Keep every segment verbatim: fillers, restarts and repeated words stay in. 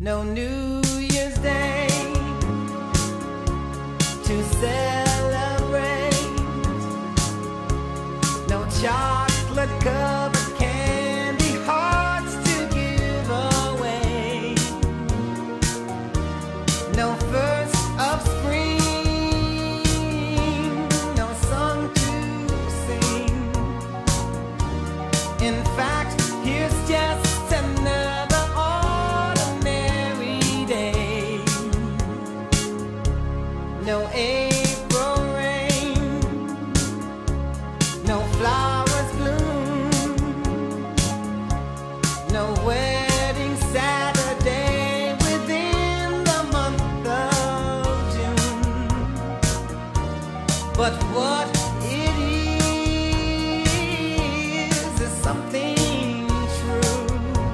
no New Year's Day to celebrate, no chocolate covered candy hearts to give away, no first of spring, no song to sing. In fact, here's just another ordinary day. No April rain, no flowers bloom, no wedding Saturday within the month of June. But what it is is something true,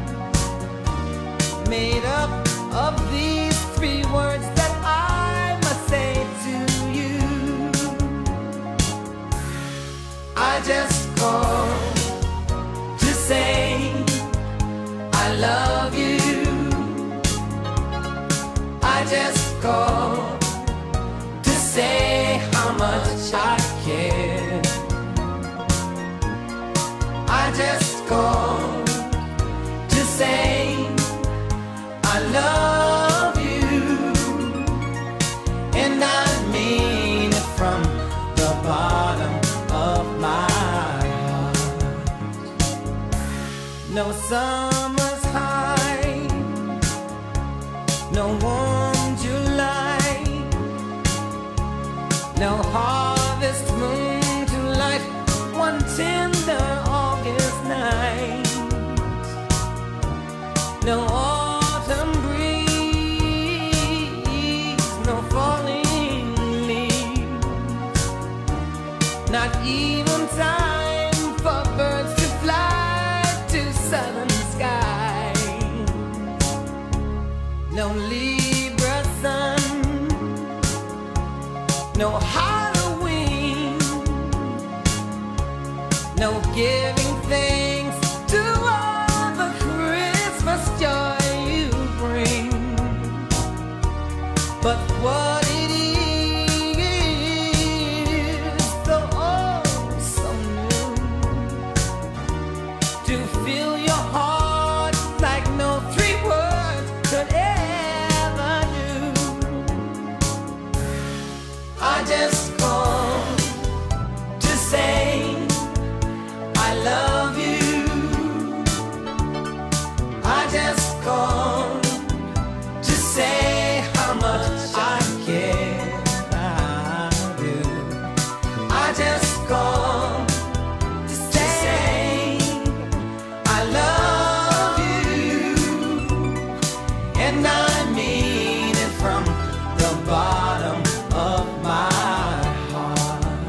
made up of these three words that I must say to you. I just called to say I love you. I just called to say how much I care. I just called to say I love you, and I mean it from the bottom of my heart. No summer's high, no warm July, no harvest moon to light one tender August night, no autumn breeze, no falling leaves, not even time for birds to fly to southern skies, no Libra sun, no Halloween, no giving thanks to all the Christmas joy you bring. But what it is, though oh so new, to fill your heart like no three words could ever do. I just called to say I love you. I just called to say how much I care. I do. I just called to say I love you, and I mean it from the bottom of my heart.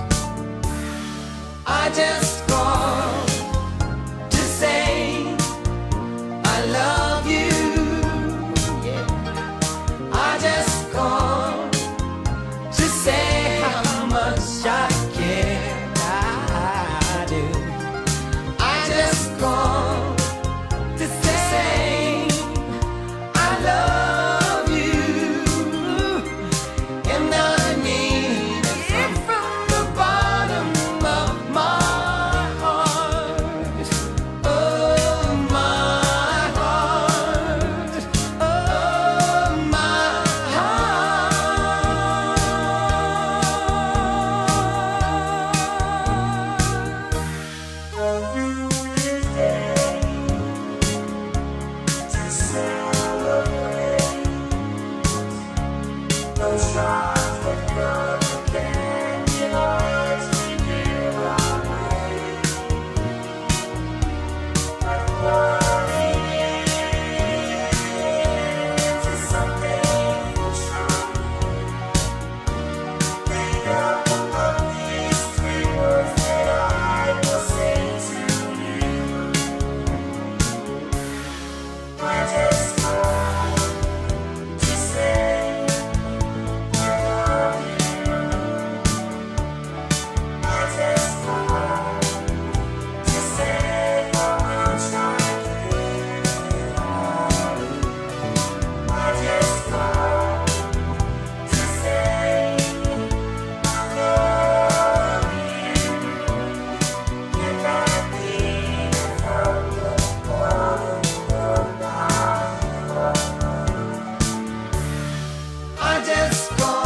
I just called to say I love you. Yeah. I just called to say how much I care. I do. I just called to say I love you, and I mean it from the bottom of my heart. Oh, my heart. Oh, my I just go.